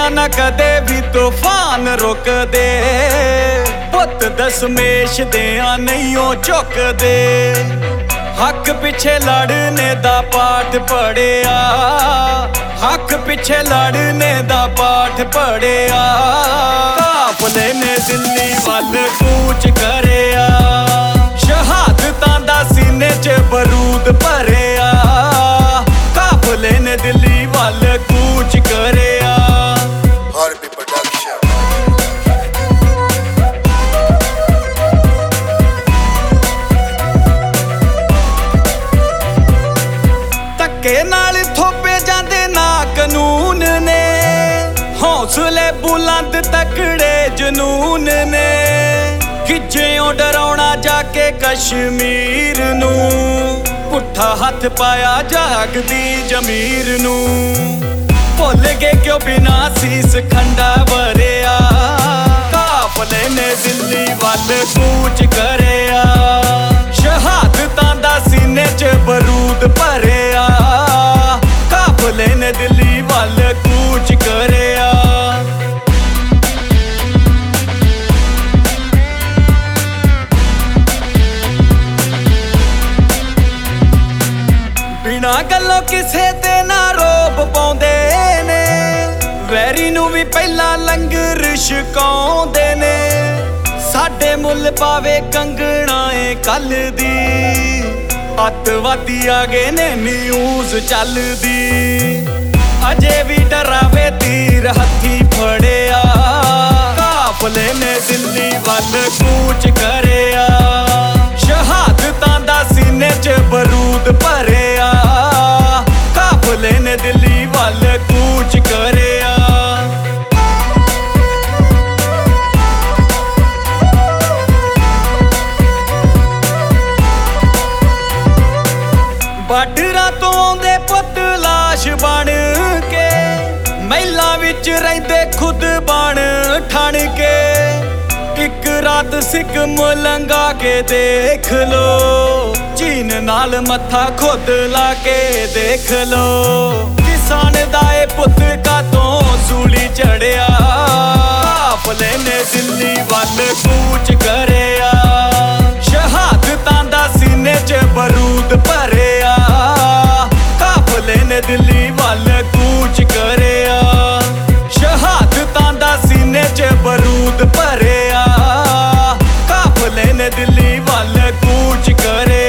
रुकिया ना कदे भी तूफान रुक दे, पुत दशमेश दियां नहीं ओ झुकदे। हक पिछे लड़ने दा पाठ पढ़िया, हक पिछे लड़ने दा पाठ पढ़िया। काफले ने दिल्ली वल कूच करिया, शहादतां दा सीने च बरूद भरिया। काफले ने दिल्ली वल कूच करिया। धक्के नाल थोपे जांदे ना कानून ने, हौसले बुलंद तकड़े जनून ने। खिच्चियों डराउणा जाके कश्मीर नू, पुट्ठा हथ पाया जागदी जमीर नू। भुल गए क्यों बिना सीस खंडा भरिया, काफले ने दिल्ली वल कूच करिया। शहादतां दा सीने च बरूद भरिया, काफले ने दिल्ली वल कूच करिया। बिना गल्लों किसे ते ना रोब पाउंदे ने, वैरी नू भी पहला लंगर छकाउंदे ने। साडे मुल पावे कंगना ए कल दी, अतवादी आ गए ने न्यूज़ चलदी। अजे भी डरावे तीर हथी फड़िया, काफले ने दिल्ली वल कूच करिया। शहादतां दा सीने च बरूद भरिया, काफले ने दिल्ली वल कूच करिया। बार्डरां तो आउंदे पुत लाश बन के, महिलां विच रहिंदे खुद बन ठण के। एक रात सिकम लंघा के देख लो, चीन नाल मत्था खुद ला के देख लो। किसान दा ए पुत कातों सूली चढ़िया, काफले ने दिल्ली वल कूच करिया। शहादतां दा सीने च बरूद भरिया, काफले ने दिल्ली वल कूच करिया। शहादतां दा सीने च बरूद भरिया, काफले ने दिल्ली वल कूच करिया।